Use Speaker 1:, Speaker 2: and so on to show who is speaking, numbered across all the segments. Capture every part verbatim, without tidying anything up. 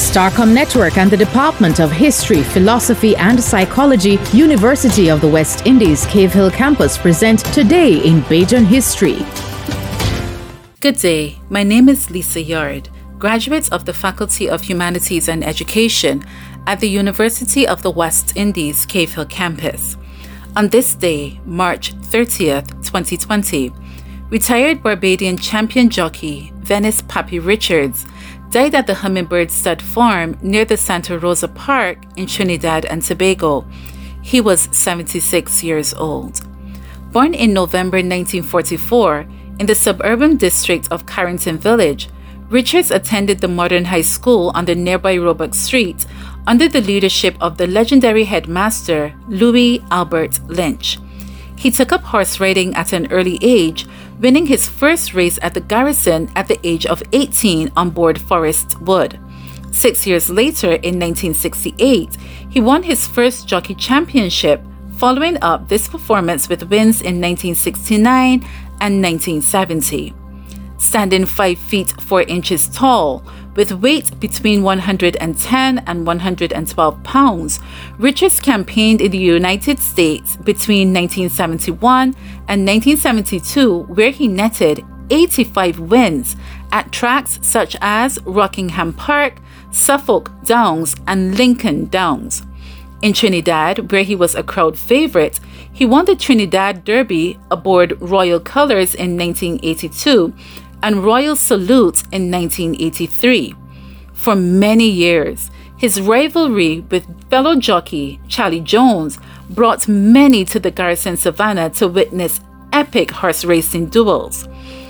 Speaker 1: Starcom Network and the Department of History, Philosophy and Psychology, University of the West Indies, Cave Hill Campus present Today in Bajan History.
Speaker 2: Good day, my name is Lisa Yard, graduate of the Faculty of Humanities and Education at the University of the West Indies, Cave Hill Campus. On this day, March thirtieth, twenty twenty, retired Barbadian champion jockey Venice Pappy Richards died at the Hummingbird Stud Farm near the Santa Rosa Park in Trinidad and Tobago. He was seventy-six years old. Born in November nineteen forty-four in the suburban district of Carrington Village, Richards attended the Modern High School on the nearby Roebuck Street under the leadership of the legendary headmaster Louis Albert Lynch. He took up horse riding at an early age, winning his first race at the Garrison at the age of eighteen on board Forest Wood. Six years later, in nineteen sixty-eight, he won his first jockey championship, following up this performance with wins in nineteen sixty-nine and nineteen seventy. Standing five feet four inches tall, with weight between one hundred ten and one hundred twelve pounds, Richards campaigned in the United States between nineteen seventy-one and nineteen seventy-two, where he netted eighty-five wins at tracks such as Rockingham Park, Suffolk Downs, and Lincoln Downs. In Trinidad, where he was a crowd favorite, he won the Trinidad Derby aboard Royal Colors in nineteen eighty-two and Royal Salute in nineteen eighty-three. For many years, his rivalry with fellow jockey Charlie Jones brought many to the Garrison Savannah to witness epic horse racing duels.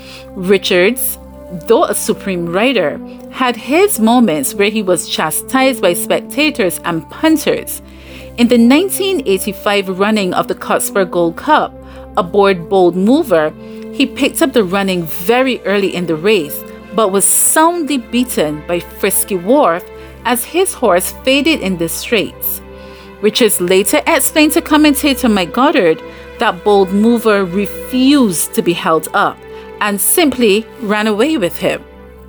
Speaker 2: Richards, though a supreme rider, had his moments where he was chastised by spectators and punters. In the nineteen eighty-five running of the Cotsborough Gold Cup aboard Bold Mover, he picked up the running very early in the race, but was soundly beaten by Frisky Wharf as his horse faded in the straights. Richards later explained to commentator Mike Goddard that Bold Mover refused to be held up and simply ran away with him.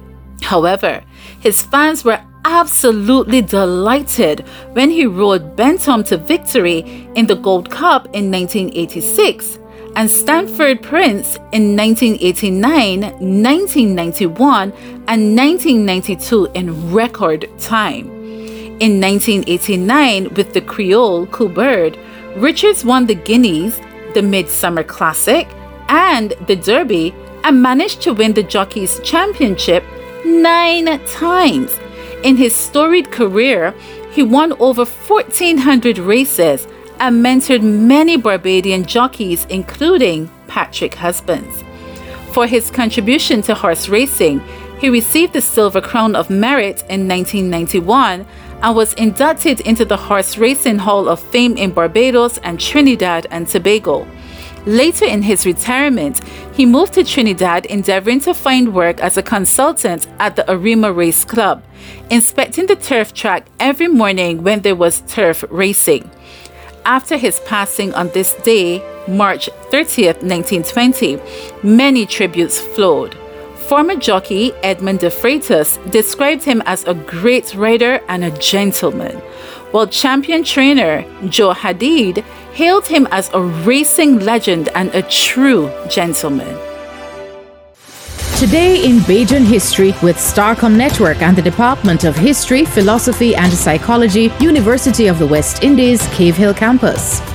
Speaker 2: However, his fans were absolutely delighted when he rode Bentham to victory in the Gold Cup in nineteen eighty-six and Stamford Prince in nineteen eighty-nine, nineteen ninety-one, and nineteen ninety-two in record time. In nineteen eighty-nine, with the Creole Coubird, Richards won the Guineas, the Midsummer Classic, and the Derby, and managed to win the Jockeys' Championship nine times. In his storied career, he won over fourteen hundred races and mentored many Barbadian jockeys, including Patrick Husbands. For his contribution to horse racing, he received the Silver Crown of Merit in nineteen ninety-one and was inducted into the Horse Racing Hall of Fame in Barbados and Trinidad and Tobago. Later in his retirement, he moved to Trinidad, endeavoring to find work as a consultant at the Arima Race Club, inspecting the turf track every morning when there was turf racing. After his passing on this day, March thirtieth, nineteen twenty, many tributes flowed. Former jockey Edmund de Freitas described him as a great rider and a gentleman, while champion trainer Joe Hadid hailed him as a racing legend and a true gentleman.
Speaker 1: Today in Bajan History with Starcom Network and the Department of History, Philosophy and Psychology, University of the West Indies, Cave Hill Campus.